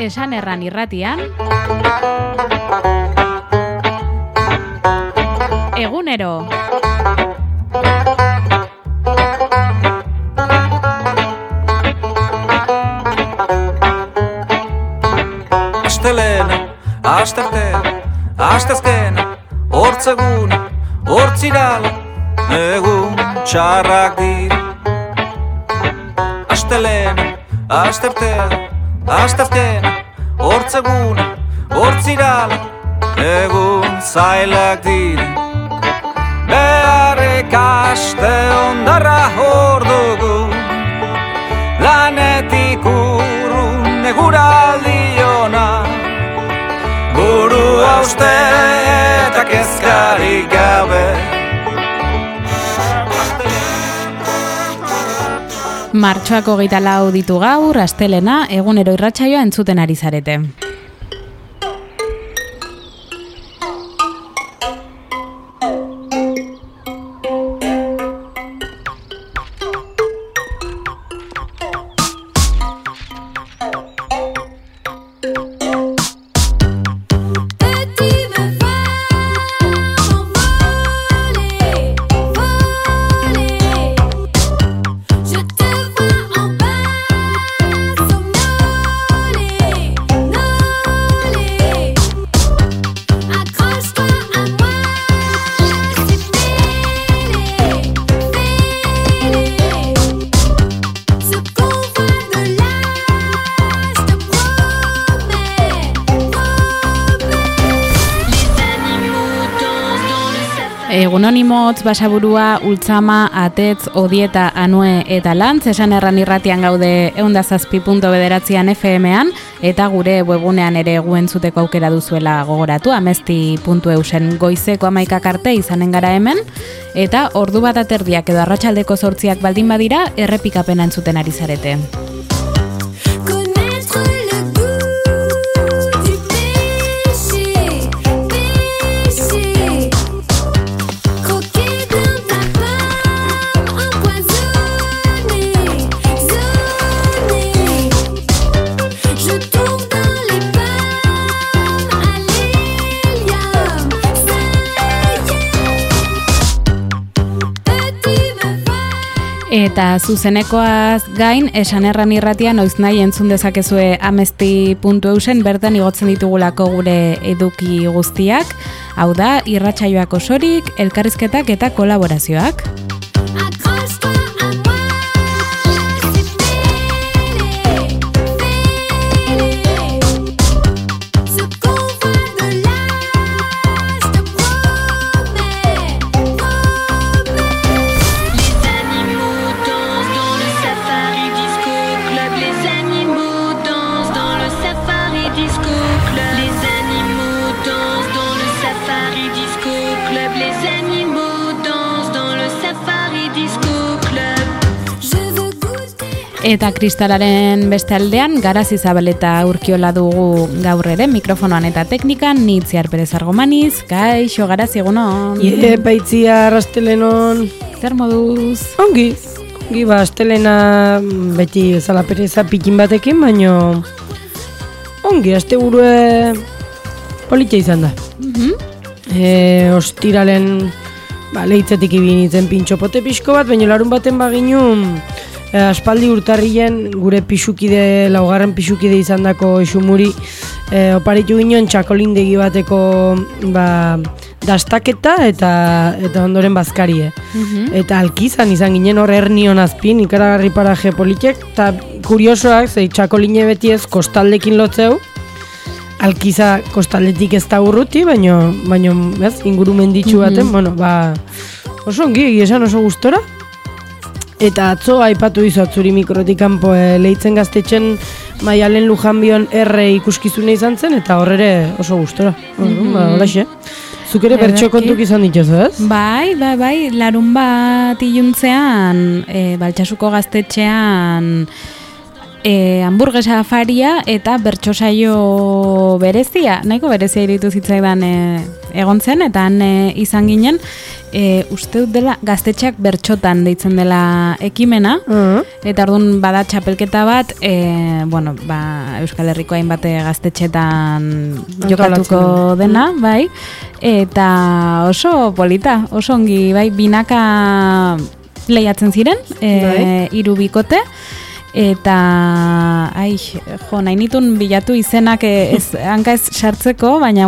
Esan Erran irratian Egunero. Astelena, asteartea, asteazkena, hortzeguna, hortzirala, egun txarrak dira. Astelena, asteartea, asteazkena, hortzeguna, hortzirala, egun zailak dira. Beharrik aste ondarra hor dugu, lanetik urrun eguraldi ona. Buru hauste eta kezkarik gabe. Martxoak 24 ditu gaur, astelena, egunero irratsaioa entzuten ari zarete. Egunonimotz, Basaburua, Ultzama, Atetz, Odieta, Anue eta Lantz, Esan Erran irratian gaude 107.9 FM-an, eta gure webunean ere gu entzuteko aukera duzuela gogoratu, amesti.eusen goizeko 11 arte izanen gara hemen, eta ordu bat aterdiak edo arratsaldeko 8 baldin badira, errepikapena entzuten ari zarete. Eta zuzenekoaz gain, Esan Erran irratian noiznahi entzun dezakezue amesti.eusen bertan igotzen ditugulako gure eduki guztiak, hau da, irratsaioak osorik, elkarrizketak eta kolaborazioak. Eta kristalaren beste aldean, Garazi Zabaleta Urkiola dugu gaur ere, mikrofonoan eta teknikan, ni Itziar Perez Argomaniz, kaixo Garazi, egunon. Itziar, astelenon. Zer moduz? Ongi, astelena beti bezala Pereza pikin batekin, baino ongi, asteburue politia izan da. Ostiralen lehitzetik ibinitzen pintxopote pixko bat, baino larun baten baginun aspaldi urtarrien gure pixukide, laugarren pixukide izan dako isumuri oparitu ginen txakolindegi bateko dastaketa eta ondoren bazkarie. Eta alkizan izan ginen hor hernion azpin, ikaragarri paraje politek, eta kuriosoak, zei txakoline beti ez kostaldekin lotzeu, alkiza kostaldetik ez da urruti, baino ingurumen ditxu baten, oso ongi, esan oso gustora. Eta atzo aipatu izot zuri mikrotik kanpo lehitzen gaztetxen Maialen Lujanbion erre ikuskizune izan zen, eta horrere oso gustora. Holaxe. Zuk ere bertxo kontuk izan dituzu, ez? Bai, larun bat iluntzean, Baltsasuko gaztetxean hamburguesa afaria eta bertso saio berezia, nahiko berezia iritu zitzaidan egon zen, eta han izan ginen, uste dut dela gaztetxeak bertxotan deitzen dela ekimena, eta orduan bada txapelketa bat, Euskal Herriko hainbat gaztetxetan jokatuko dena, bai, eta oso polita, oso ongi, bai, binaka lehiatzen ziren, 3 bikote, eta nahi nitun bilatu izenak hanka ez sartzeko, baina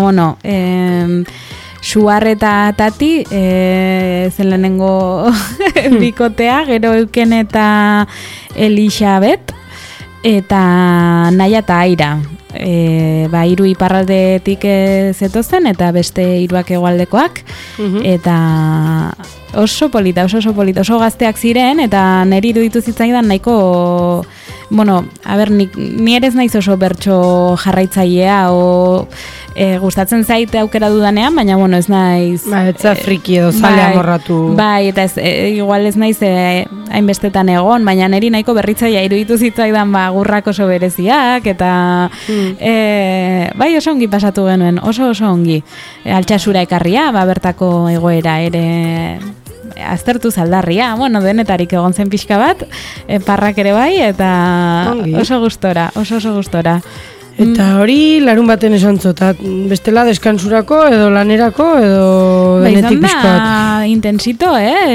Suar eta Tati zen lehenengo bikotea, gero Euken eta Elisabet, eta Naia eta Aira. 3 iparraldetik zetozen, eta beste 3 hegoaldekoak, eta oso polita, oso gazteak ziren, eta niri iruditu zitzaidan nahiko, ni ere ez naiz oso bertso jarraitzailea, gustatzen zaite aukera dudanean, baina ez naiz... Etza friki edo zale amorratu. Bai, eta igual ez naiz hainbestetan egon, baina niri nahiko berritzailea iruditu zitzaidan gurrak oso bereziak, eta oso ongi pasatu genuen, oso ongi. Altxasura ekarria, bertako egoera ere... aztertu zaldarria, denetarik egon zen pixka bat, parrak ere bai, eta oso gustora. Eta hori larun baten esan zotat, bestela deskansurako edo lanerako edo denetik pixka bat. Izan da intensito,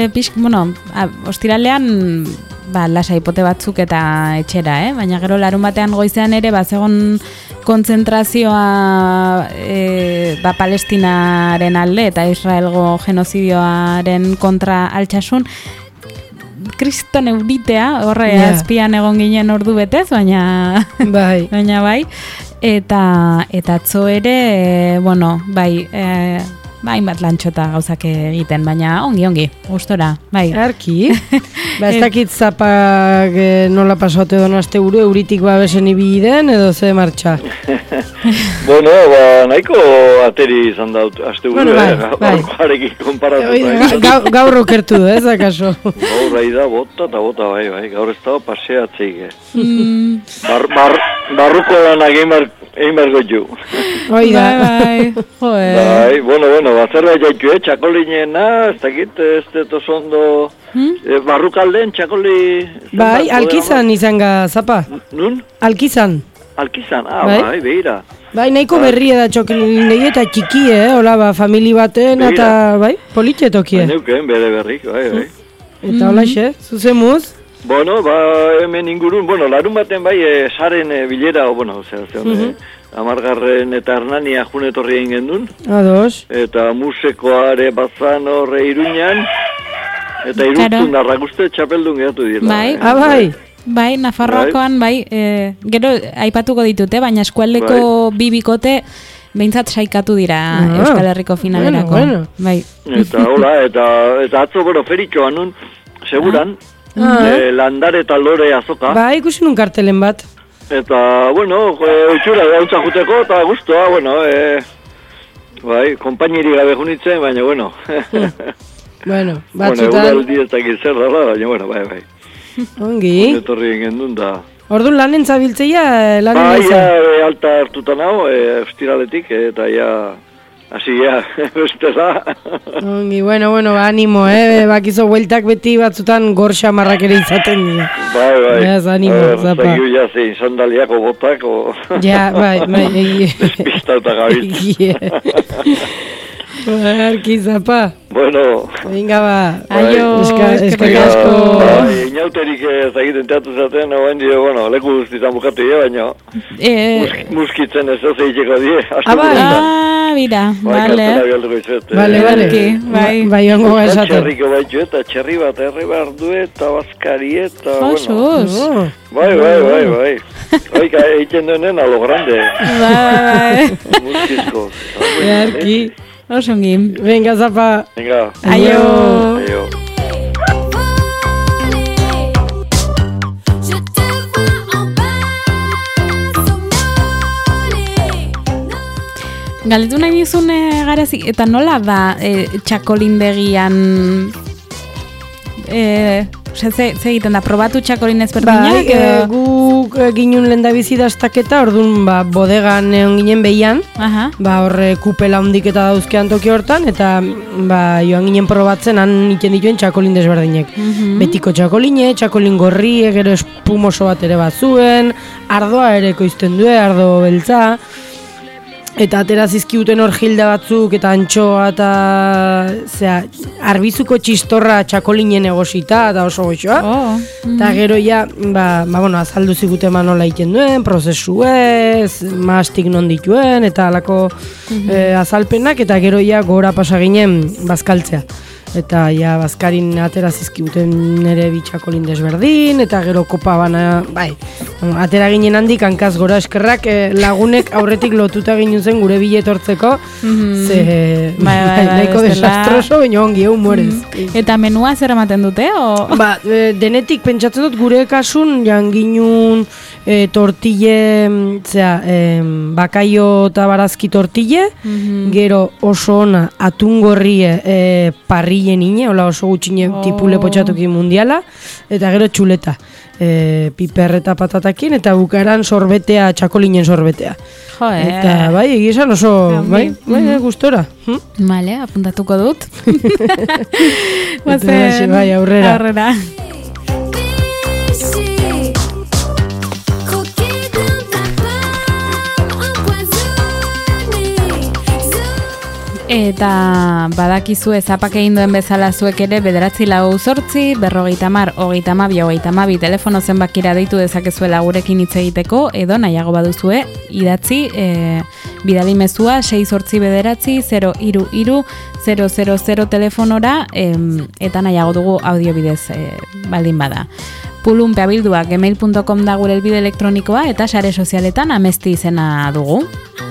ostiralean lasa hipote batzuk eta etxera, baina gero larun batean goizean ere zegon kontzentrazioa Palestinaren alde eta Israelgo genozidioaren kontra altxasun, kriston euritea, azpian egon ginen ordu betez, baina bai, eta atzo ere, hainbat lantxota gauzak egiten, baina ongi, gustora, bai. Arki, ez dakit zapak nola pasote dono aste buru, euritik babesen ibili den, edo ze martxa? Nahiko ateri izan daut aste buru, gaurkoarekin konparatuta. Gaur okertu du, ez akaso? Gaur da, bota eta bota, bai, gaur ez dago paseatzeik. Barruko lanak egin barko ju. Oida. Bai, zerbait jaitu, txakolinena, ez dakit, ez dut oso ondo, barrukalden txakoli... Bai, Alkizan izan zapa. Nun? Alkizan. Alkizan, bai, behira. Bai, nahiko berria da txokolinei eta txiki, hola, famili baten, eta, bai, politxe tokie. Neuken, bere berrik, bai. Eta hola, zuzemuz? Hemen ingurun, larun baten bai, saren bilera, Amargarren eta Hernania junetorri egin gendun. Ados. Eta musekoare bazan horre Iruñan. Eta Irurtzun darrak uste txapeldun gehatu dira. Bai, bai, Nafarroakoan, gero aipatuko ditute, baina eskualdeko bibikote behintzat saikatu dira Euskal Herriko finalerako. Bai. Eta hola, eta atzo feritxoan nun, seguran, landare eta lore azoka. Bai, ikusi nun kartelen bat. Eta, utxura gautza juteko, eta guztua, kompainiri gabe junitzen, baina, batzutan... Euraldi ez dakit zer dala, baina, bai. Ongi. Etorri genuen da... Orduan lanen zabiltzeia, lanen izan? Bai, alta hartutan hau, ostiraletik, eta hasi bestela. Ongi, bueno, animo, bakizo hueltak beti batzutan gorxa marrak ere izaten dira. Bai. Ez animo, zapa. Zagiu zein sandaliako botako. Ja, bai. Despistauta gabiltz. Arki, zapa. Bueno. Venga, ba. Aio, eskerrik asko. Inauterik zagiten teatu zaten, leku guztizan bukatu baina muskitzen ez da zeiteko die. Bira, Vale. Bai, ongo esatu. Txerriko baitu eta txerri bat herri behar du eta bazkari eta... Osos. Bai. Oika, egiten duenen a lo grande. Bai. Muskizko. Arki. Osongi. Venga, zapa. Venga. Aio. Galdetu nahi nizun garazi, eta nola da txakolindegian Ze egiten da, probatu txakolin ezberdinak? Guk ginun lehendabizi dastaketa, orduan bodegan egon ginen behian, horre kupela hondiketa dauzkean toki hortan, eta joan ginen probatzen han iten dituen txakolin desberdinek. Betiko txakoline, txakolin gorri, gero espumoso bat ere bazuen, ardoa ere koizten du, ardo beltza, eta atera zizkiuten hor jilda batzuk eta antxoa eta arbizuko txistorra txakolinen egosita eta oso goxoa. Eta gero azaldu ziguten nola egiten duen, prozesuez, mastik non dituen eta alako azalpenak, eta gero gora pasa ginen bazkaltzea. Eta bazkarin atera zizkibuten nire bitxakolin desberdin, eta gero kopa bana, atera ginen handik hankaz gora eskerrak lagunek aurretik lotuta ginen zen gure bilet hortzeko, nahiko desastroso, baina ongi humorez. Eta menua zer ematen dute? Denetik pentsatzen dut gure kasun, jan ginen tortille, bakaio eta barazki tortille, gero oso ona atungorrie parri ine, hola oso gutxine tipule potxatukin mundiala, eta gero txuleta, piper eta patatakin, eta bukaeran sorbetea, txakolinen sorbetea. Eta egizan oso, gustora. Vale, apuntatuko dut. Aurrera. Eta badakizue zapak egin duen bezala zuek ere 948 50 32 32 telefono zenbakira deitu dezakezuela gurekin hitz egiteko, edo nahiago baduzue idatzi bidali mezua 689 033 telefonora, eta nahiago dugu audio bidez baldin bada. pulunpeabildua@gmail.com da gure helbide elektronikoa, eta sare sozialetan Amesti izena dugu.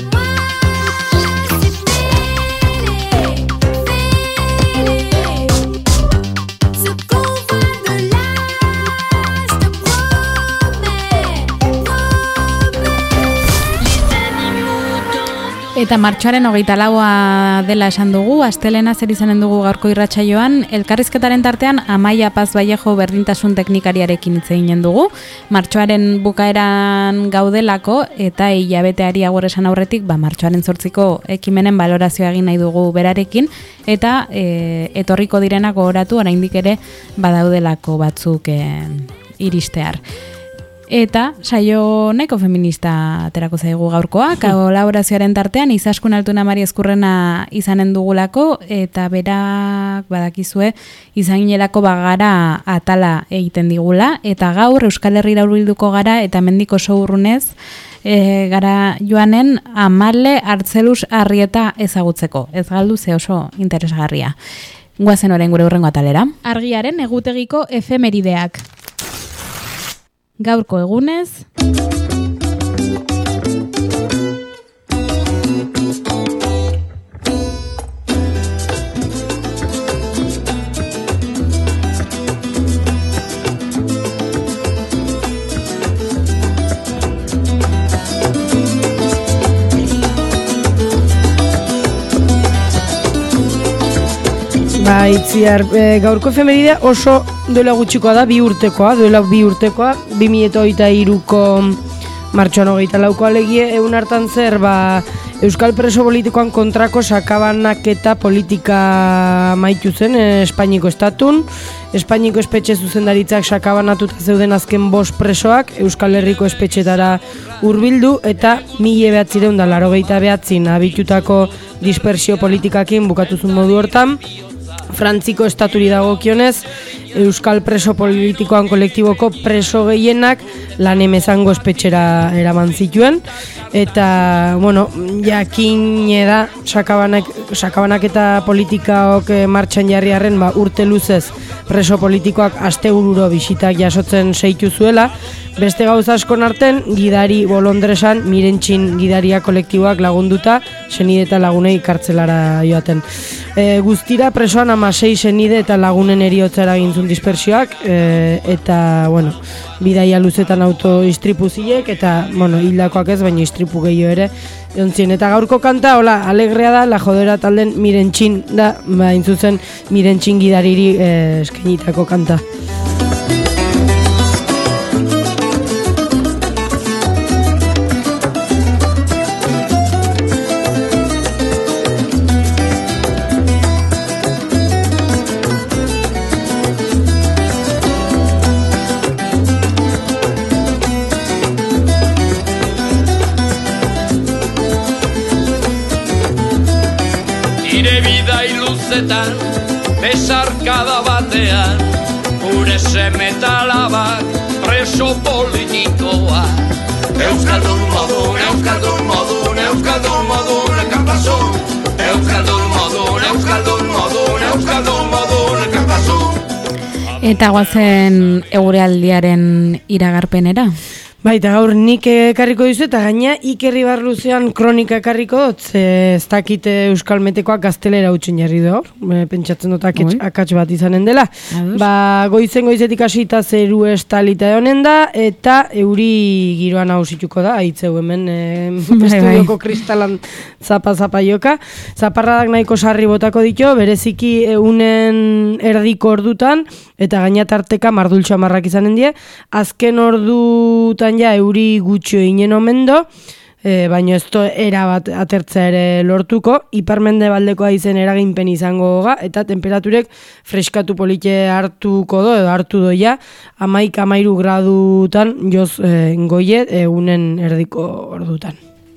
Eta martxoaren 24 dela esan dugu, astelena zer izanen dugu gaurko irratsaioan, elkarrizketaren tartean Amaia Paz Vallejo berdintasun teknikariarekin hitz eginen dugu. Martxoaren bukaeran gaudelako, eta hilabeteari agur esan aurretik, martxoaren 8ko ekimenen balorazioa egin nahi dugu berarekin, eta etorriko direnak gogoratu, oraindik ere badaudelako batzuk iristear. Eta saio nahiko feminista aterako zaigu gaurkoa, kolaborazioaren tartean Izaskun Altuna Mari Ezkurrena izanen dugulako, eta berak badakizue izaginelako bagara atala egiten digula, eta gaur Euskal Herrira hurbilduko gara, eta mendiko oso urrunez gara joanen Amale Artzelus Arrieta ezagutzeko. Ez galdu, ze oso interesgarria. Guazen orain gure hurrengo atalera. Argiaren egutegiko efemerideak. Gaurko egunez, Itziar, gaurko efemeridea oso duela gutxikoa da, 2 urtekoa, 2023ko martxoan 24ko alegie, egun hartan zer, Euskal preso politikoan kontrako sakabanaketa politika maitu zen Espainiko estatun. Espainiko espetxe zuzendaritzak sakabanatuta zeuden azken 5 presoak Euskal Herriko espetxetara hurbildu, eta 1989 abitutako dispersio politikakin bukatuzun modu hortan. Frantziko estaturi dagokionez, Euskal preso politikoan kolektiboko preso gehienak lan emezango espetxera eraman zituen, eta, jakin da sakabanaketa politikaok martxan jarriarren urte luzez preso politikoak astebururo bisitak jasotzen seitu zuela. Beste gauza askon arten, gidari bolondresan Mirentxin gidaria kolektiboak lagunduta senide eta lagunei kartzelara joaten. Guztira presoan 16 senide eta lagunen eriotza eragintzun dispersioak, eta, bidaia luzetan autoistripu zilek, eta, hildakoak ez, baina istripu gehiago ere ontzien. Eta gaurko kanta, alegrea da, La Jodera talden Mirentxin da, intzuzen Mirentxin gidariri eskenitako kanta. goizetan, besarkada batean, gure semetalabak preso politikoa. Euskaldun modun, euskaldun modun, euskaldun modun, kantazu. Euskaldun modun, euskaldun modun, euskaldun modun, kantazu. Eta guazen egurealdiaren iragarpenera? Baita gaur nik ekarriko dizu eta gaina Iker Ibarluzean kronika ekarriko dut, ez dakit Euskal Metekoak gaztelera utxin jarri du hor, pentsatzen dut akats bat izanen dela. Goizetik hasita zeru estalita honen da, eta euri giroan nausituko da, aitzeu hemen estudioko kristalan zapa joka. Zaparradak nahiko sarri botako ditu, bereziki eunen erdiko ordutan, eta gaina tarteka mardultxo amarrak izanen die, azken ordutan ja euri gutxio inen omen do, baina ez erabat atertza ere lortuko, iparmendebaldeko haizen eraginpen izango ga, eta temperaturek freskatu polite hartuko do, edo hartu doia, 11-13 gradutan joz goie egunen erdiko ordutan.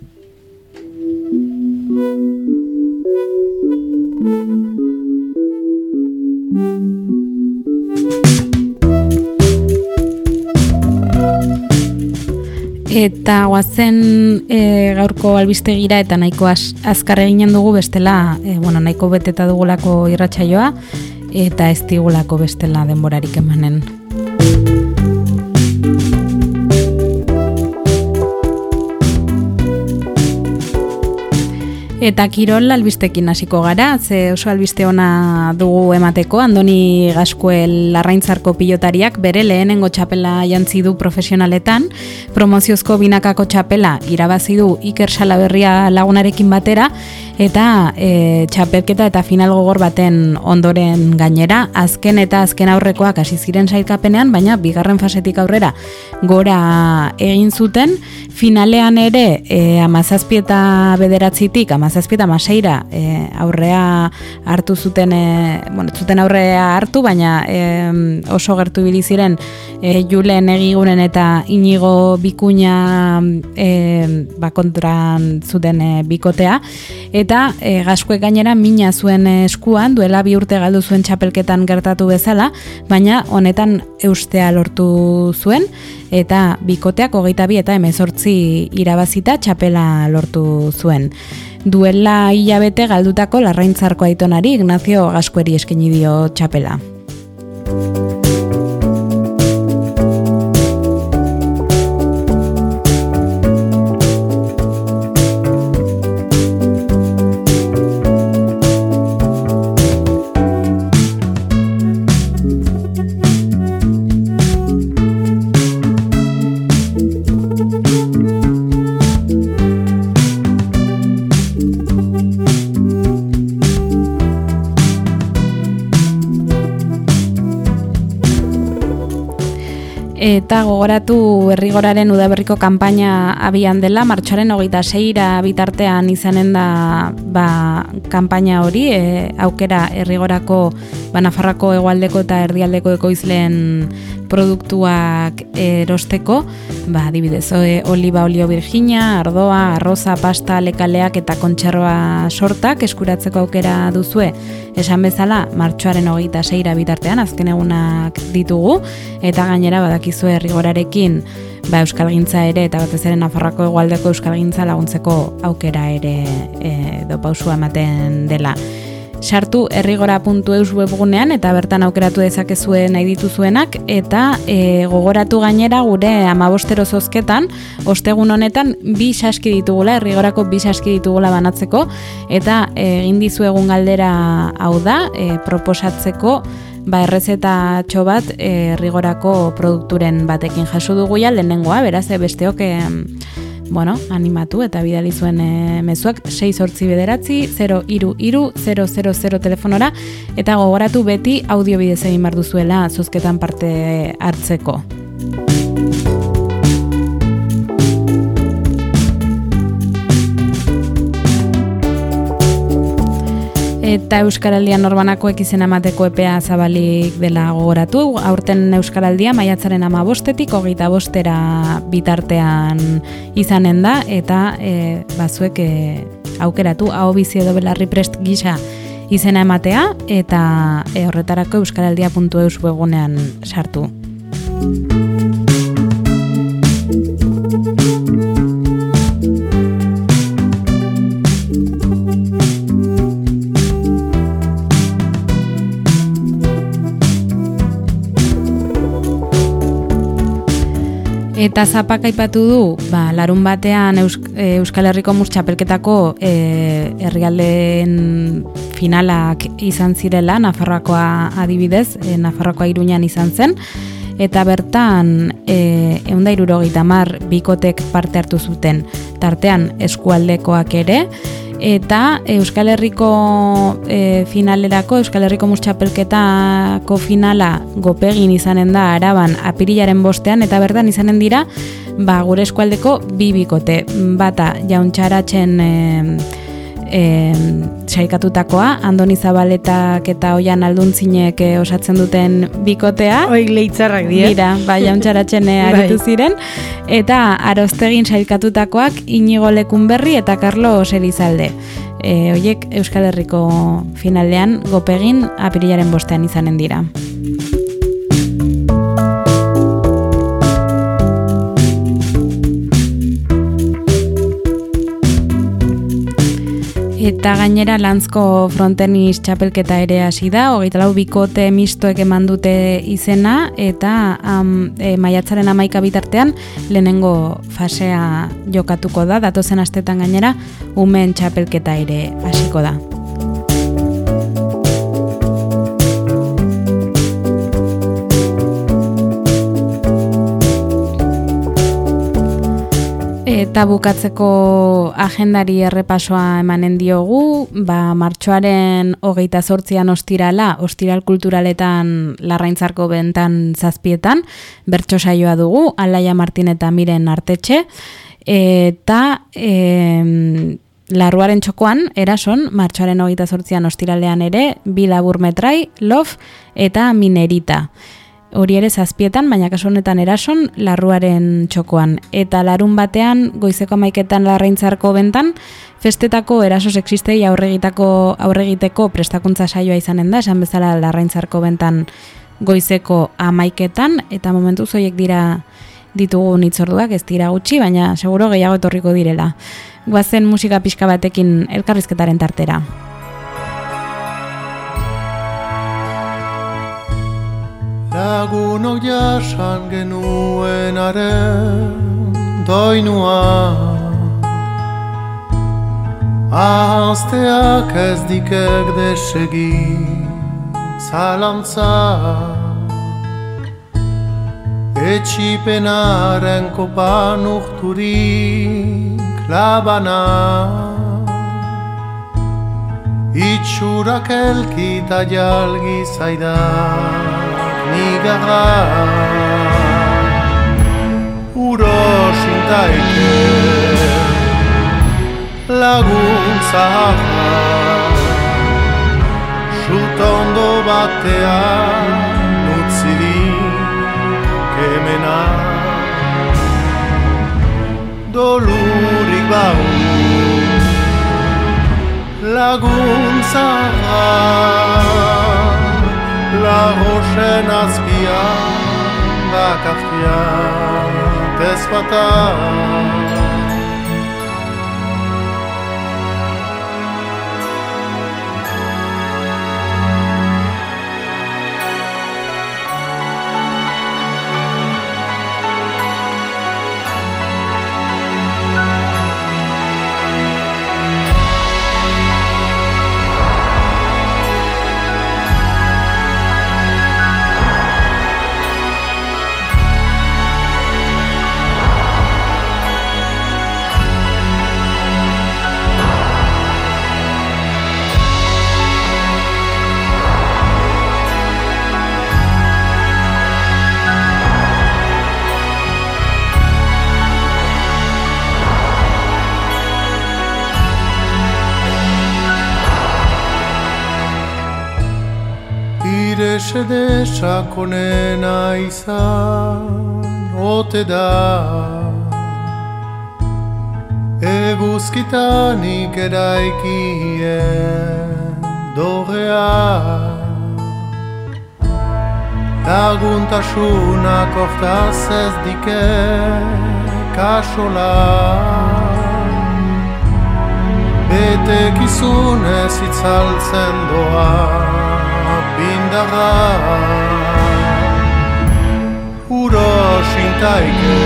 Eta guazen gaurko albistegira eta nahiko azkar eginen dugu bestela, nahiko beteta dugulako irratsaioa eta ez digulako bestela denborarik emanen. Eta kirol albistekin hasiko gara, ze oso albiste ona dugu emateko. Andoni Gaskuel Larraintzarko pilotariak bere lehenengo txapela jantzi du profesionaletan, promoziozko binakako txapela irabazi du Iker Salaberria lagunarekin batera, eta txapelketa eta final gogor baten ondoren gainera, azken aurrekoak hasi ziren sailkapenean, baina bigarren fasetik aurrera gora egin zuten, finalean ere 17 eta 9-tik, 17 eta 16 aurrea hartu zuten, zuten aurrea hartu, baina oso gertu ibili ziren Julen Egiguren eta Inigo Bikuña kontran zuten bikotea, eta Gaskuek gainera mina zuen eskuan, duela 2 urte galdu zuen txapelketan gertatu bezala, baina honetan eustea lortu zuen, eta bikoteak 22 eta 18 irabazita txapela lortu zuen. Duela hilabete galdutako Larraintzarko aitonari Ignacio Gaskueri eskaini dio txapela. Eta gogoratu Herrigoraren udaberriko kanpaina abian dela, martxoaren 26ra bitartean izanen da kanpaina hori, aukera Herrigorako Nafarroako hegoaldeko eta erdialdeko ekoizleen produktuak erosteko, adibidez, oliba, olio virginia, ardoa, arroza, pasta, lekaleak eta kontserba sortak eskuratzeko aukera duzue. Esan bezala, martxoaren 26ra bitartean azken egunak ditugu, eta gainera badakizue Herrigorarekin euskalgintza ere eta batez ere Nafarroako hegoaldeko euskalgintza laguntzeko aukera ere pausua ematen dela. Sartu herrigora.eus webgunean eta bertan aukeratu dezakezue nahi dituzuenak, eta gogoratu gainera gure 15 zozketan ostegun honetan 2 saski ditugula, Herrigorako 2 saski ditugula banatzeko, eta egin dizuegun galdera hau da, proposatzeko errezetatxo bat Herrigorako produkturen batekin jaso dugu ja lehenengoa, beraz besteok animatu eta bidali zuen mezuak 689-033-000 telefonora, eta gogoratu beti audio bidez egin behar duzuela zozketan parte hartzeko. Eta Euskaraldia Norbanakoek izena emateko epea zabalik dela gogoratu. Aurten Euskaraldia maiatzaren 15-tik 25-era bitartean izanen da, eta bazuek aukeratu aho bizi edo belarri prest gisa izena ematea eta horretarako euskaraldia.eus webgunean sartu. Eta Zapak aipatu du, larun batean Euskal Herriko Mus Txapelketako herrialdeen finalak izan zirela, Nafarroakoa adibidez, Nafarroakoa Iruñan izan zen, eta bertan 170 bikotek parte hartu zuten, tartean eskualdekoak ere, eta Euskal Herriko finalerako, Euskal Herriko Mus Txapelketako finala Gopegin izanen da Araban apirilaren 5ean, eta bertan izanen dira gure eskualdeko 2 bikote, bata Jauntxaratzen sailkatutakoa, Andoni Zabaletak eta Oian Alduntzinek osatzen duten bikotea. Oik leitzarrak dira. Jauntxaratzen aritu ziren, eta Aroztegin sailkatutakoak Inigo Lekunberri eta Carlos Elizalde. Oiek Euskal Herriko finalean Gopegin apirilaren 5ean izanen dira. Eta gainera Lantzko frontenis txapelketa ere hasi da, 24 bikote mistoek eman dute izena, eta maiatzaren 11 bitartean lehenengo fasea jokatuko da, datozen astetan gainera umeen txapelketa ere hasiko da. Eta bukatzeko agendari errepasoa emanen diogu, martxoaren 28an ostiral kulturaletan Larraintzarko bentan 7etan, bertso saioa dugu, Alaia Martin eta Miren Artetxe, eta Larruaren txokoan, Erason, martxoaren 28an ostiralean ere, 2 laburmetrai, Lof eta Minerita. Hori ere 7etan, baina kasu honetan Erason, Larruaren txokoan. Eta larun batean, goizeko 11etan Larraintzarko bentan, festetako eraso sexistei aurregiteko prestakuntza saioa izanen da, esan bezala Larraintzarko bentan goizeko 11etan, eta momentuz horiek ditugu hitzorduak, ez dira gutxi, baina seguro gehiago etorriko direla. Goazen musika pixka batekin elkarrizketaren tartera. Lagunok jasan genuenaren doinua, ahazteak ez dikek desegi zalantza, etxipenaren kopan urturik labana, itxurak elkita jalgi zaidan nigarra, urosintaike lagun zaharra, sutondo batean utzirik kemena, dolurik bau lagun zaharra, La rochen azpian, bakartian, tezpatan. Sede sakonena izan ote da, eguzkitanik eraikien dorea laguntasunak hortaz ez dike kasola betekizunez itzaltzen doa bindarra urosintaike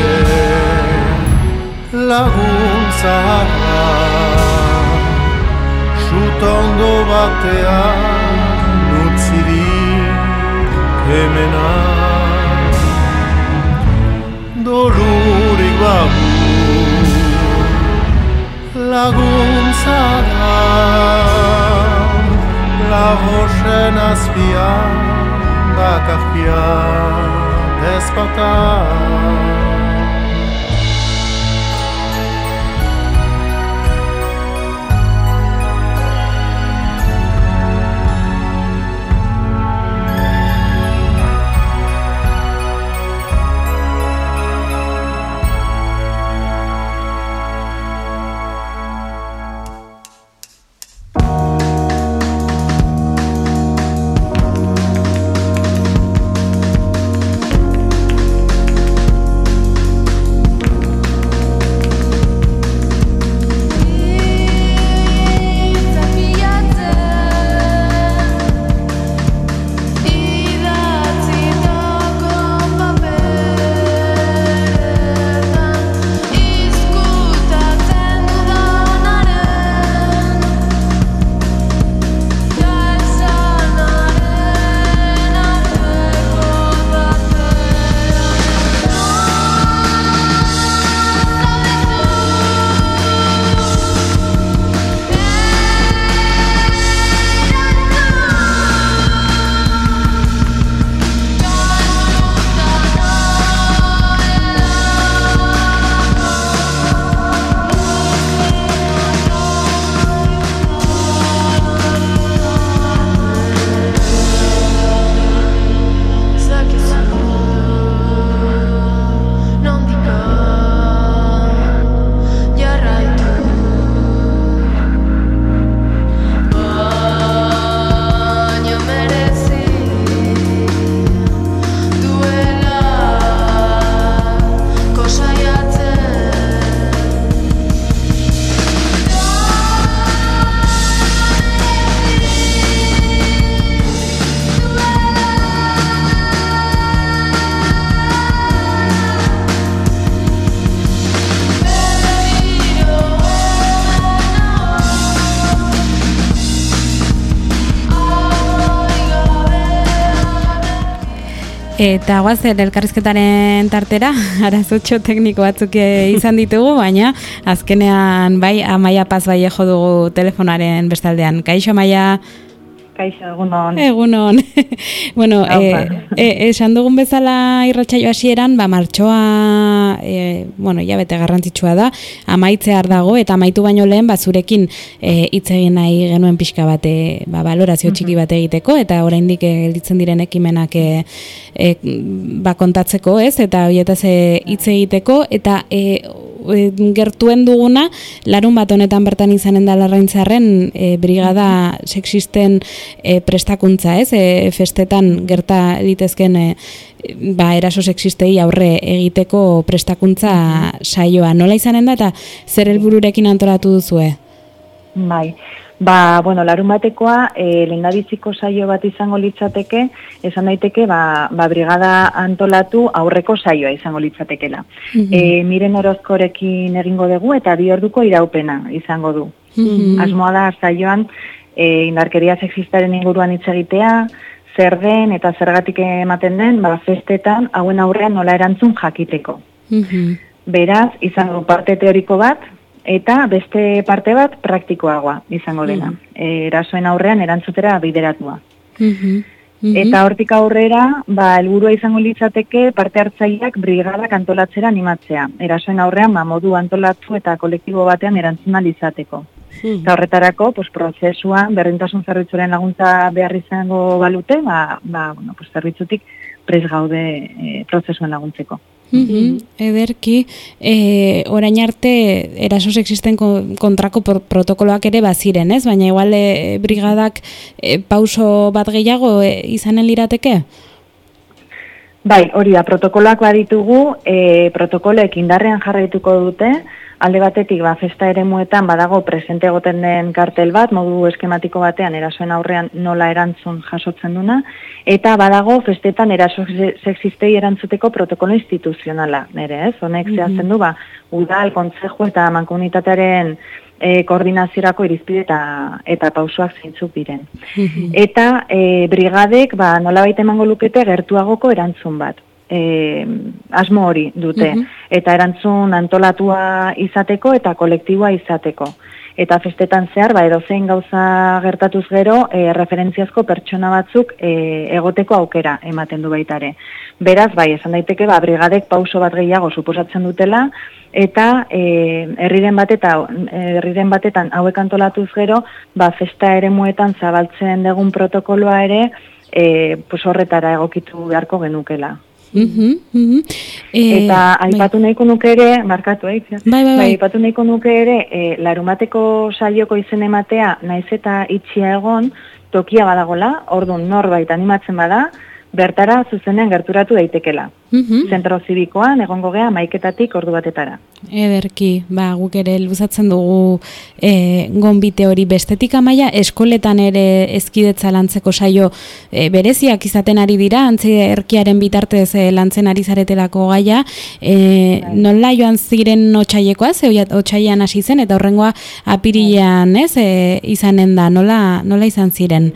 laguntza sutondo batean utzirik hemena dolurik babu laguntza la rochen azpian bakarkia despata Eta guazen elkarrizketaren tartera, arazotxo tekniko batzuk izan ditugu, baina azkenean bai, Amaia Paz bai jo dugu telefonaren bestaldean. Kaixo, Amaia? Kaixo, egunon. Egunon. Bueno, esan dugun bezala irratsaio hasieran, martxoa, ja bete garrantzitsua da, amaitzear dago, eta amaitu baino lehen, zurekin hitz egin nahi genuen pixka bat, balorazio txiki bat egiteko, eta oraindik gelditzen diren ekimenak kontatzeko, ez? Eta horietaz hitz egiteko, eta gertuen duguna, larun bat honetan bertan izanen da Larraintzarren brigada sexisten prestakuntza, ez? Festetan gerta litezken eraso sexistei aurre egiteko prestakuntza saioa. Nola izanen da eta zer helbururekin antolatu duzue? Bai. Larun batekoa, lehendabiziko saio bat izango litzateke, esan daiteke, brigada antolatu aurreko saioa izango litzatekela. Miren Orozkorekin egingo dugu eta 2 orduko iraupena izango du. Asmoa da saioan indarkeria sexistaren inguruan hitz egitea, zer den eta zergatik ematen den, festetan hauen aurrean nola erantzun jakiteko. Beraz, izango parte teoriko bat, eta beste parte bat praktikoagoa izango dena. Erasoen aurrean erantzutera bideratua. Eta hortik aurrera, helburua izango litzateke parte hartzaileak brigadak antolatzera animatzea. Erasoen aurrean, modu antolatu eta kolektibo batean erantzun ahal izateko. Eta horretarako, prozesuan, berdintasun zerbitzuaren laguntza behar izango balute, zerbitzutik prest gaude prozesuen laguntzeko. Ederki, orain arte eraso sexisten kontrako protokoloak ere baziren, ez? Baina igual brigadak pauso bat gehiago izanen lirateke? Bai, hori da, protokoloak baditugu, protokoloek indarrean jarraituko dute, alde batetik, festa eremuetan badago presente egoten den kartel bat, modu eskematiko batean erasoen aurrean nola erantzun jasotzen duna, eta badago festetan eraso sexistei erantzuteko protokolo instituzionala, nire, ez? Honek zehazten du, udal, kontzeju eta mankomunitatearen koordinaziorako irizpide eta pausoak zeintzuk diren. Eta brigadek nolabait emango lukete gertuagoko erantzun bat. Asmo hori dute, eta erantzun antolatua izateko eta kolektiboa izateko. Eta festetan zehar, edozein gauza gertatuz gero, referentziazko pertsona batzuk egoteko aukera ematen du baitare. Beraz, esan daiteke, brigadek pauso bat gehiago suposatzen dutela, eta herriren batetan hauek antolatuz gero, festa eremuetan zabaltzen dugun protokoloa ere, horretara egokitu beharko genukela. Eta aipatu nahiko nuke ere, markatu aipatu nahiko nuke ere, larumateko saioko izen ematea naiz eta itxia egon, tokia badagola, orduan norbait animatzen bada, bertara zuzenean gerturatu daitekela. Zentro zibikoan, egongo gea, 11:00 ordu batetara. Ederki, guk ere luzatzen dugu gonbite hori. Bestetik Amaia, eskoletan ere ezkidetza lantzeko saio bereziak izaten ari dira, antzerkiaren bitartez lantzen ari zaretelako gaia, nola joan ziren otsailekoa, otsailean hasi zen, eta horrengoa apirilean izanen da, nola izan ziren?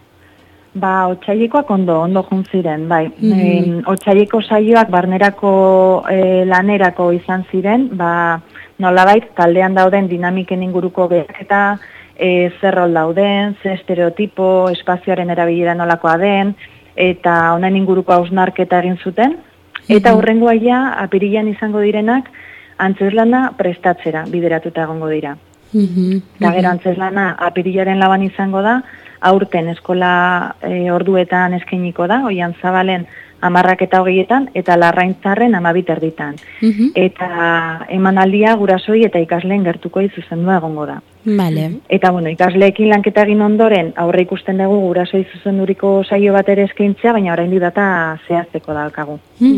Otsailekoak ondo jun ziren, bai. Otsaileko saioak barnerako lanerako izan ziren, nolabait taldean dauden dinamiken inguruko behaketa, zer rol dauden, ze estereotipo, espazioaren erabilera nolakoa den, eta honen inguruko hausnarketa egin zuten. Eta hurrengoa apirilean izango direnak, antzezlana prestatzera bideratuta egongo dira. Eta gero antzezlana apirilaren 4 izango da, aurten eskola orduetan eskainiko da, Oian Zabalen 10:20 eta Larraintzarren 12:30. Eta emanaldia gurasoi eta ikasleen gertuko zuzendua egongo da. Vale. Eta ikasleekin lanketa egin ondoren aurre ikusten dugu gurasoi zuzenduriko saio bat ere eskaintzea, baina oraindik data zehazteko daukagu.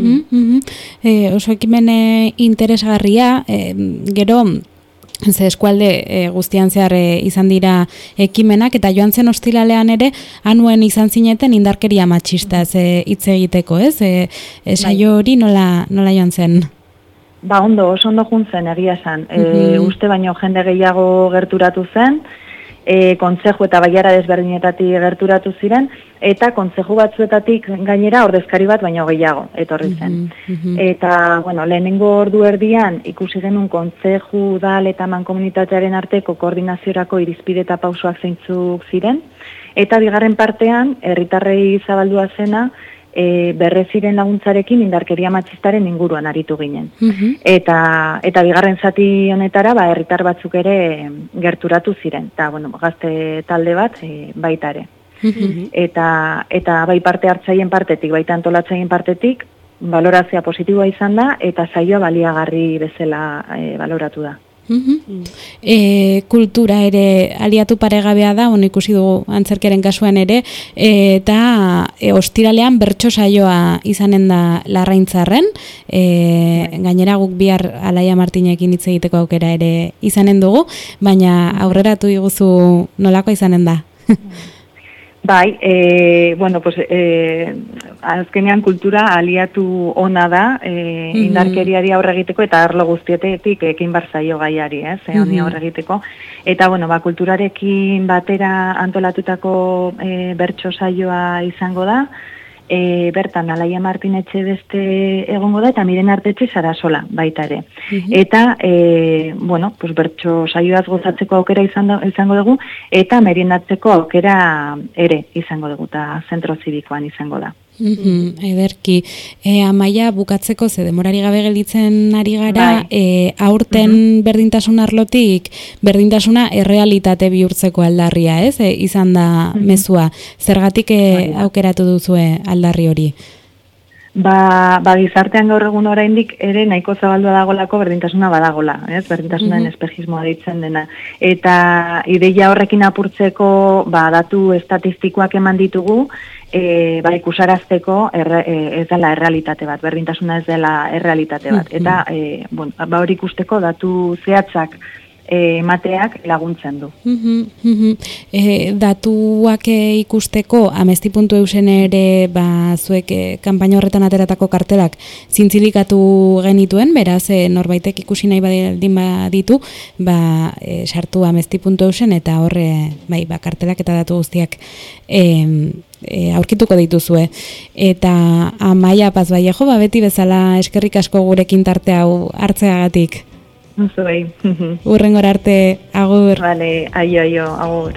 Oso ekimen interesgarria, gero ze eskualde guztian zehar izan dira ekimenak, eta joan zen ostiralean ere anuen izan zineten indarkeria matxistaz hitz egiteko, ez? Saio hori nola joan zen? Oso ondo jun zen, egia esan. Uste baino jende gehiago gerturatu zen, kontzeju eta baiara desberdinetatik gerturatu ziren, eta kontzeju batzuetatik gainera ordezkari bat baino gehiago etorri zen. Eta, lehenengo ordu erdian ikusi genuen kontzeju, udal eta mankomunitatearen arteko koordinaziorako irizpide eta pausoak zeintzuk ziren, eta bigarren partean, herritarrei zabaldua zena, berreziren laguntzarekin indarkeria matxistaren inguruan aritu ginen. Eta bigarren zati honetara, herritar batzuk ere gerturatu ziren. Eta, gazte talde bat baita ere. Eta bai parte hartzaien partetik, baita antolatzaien partetik, balorazioa positiboa izan da, eta saioa baliagarri bezala baloratu da. Kultura ere aliatu paregabea da, ikusi dugu antzerkeren kasuan ere, eta ostiralean bertso saioa izanen da Larraintzarren, gainera guk bihar Alaia Martinekin hitz egiteko aukera ere izanen dugu, baina aurreratu iguzu nolako izanen da? Bai, azkenean kultura aliatu ona da, indarkeriari aurre egiteko eta arlo guztietetik ekin bar zaio gaiari, honi aurre egiteko. Eta, kulturarekin batera antolatutako bertso saioa izango da, bertan Alaia Martin etxe beste egongo da, eta Miren Artetxe Sarasola baita ere. Eta, bertso saioaz gozatzeko aukera izango dugu, eta meriendatzeko aukera ere izango dugu, eta zentro zibikoan izango da. Ederki, Amaia, bukatzeko ze demorari gabe gelditzen ari gara, aurten berdintasun arlotik, berdintasuna errealitate bihurtzeko aldarria, ez? Izan da mezua. Zergatik aukeratu duzue aldarri hori? gizartean gaur egun oraindik ere nahiko zabaldua dagolako berdintasuna badagola, ez? Berdintasunaren espejismoa deitzen dena. Eta ideia horrekin apurtzeko datu estatistikoak eman ditugu, ikusarazteko ez dela errealitate bat, berdintasuna ez dela errealitate bat. Eta hori ikusteko datu zehatzak emateak laguntzen du. Datuak ikusteko, amesti.eusen ere zuek kanpaina horretan ateratako kartelak zintzilikatu genituen, beraz norbaitek ikusi nahi baldin baditu, sartu amesti.eusen eta horre kartelak eta datu guztiak aurkituko dituzue. Eta Amaia Paz Vallejo, beti bezala eskerrik asko gurekin tarte hau hartzeagatik. Zuei. Urrengora arte, agur. Vale, aio, agur.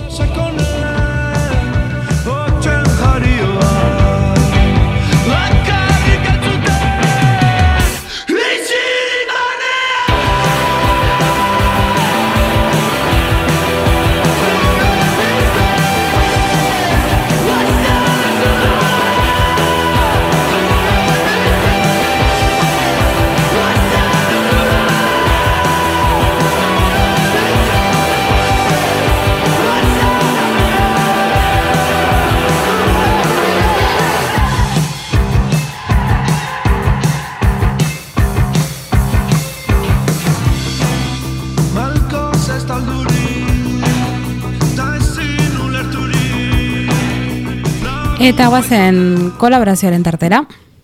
Eta guazen kolaborazioaren tartera.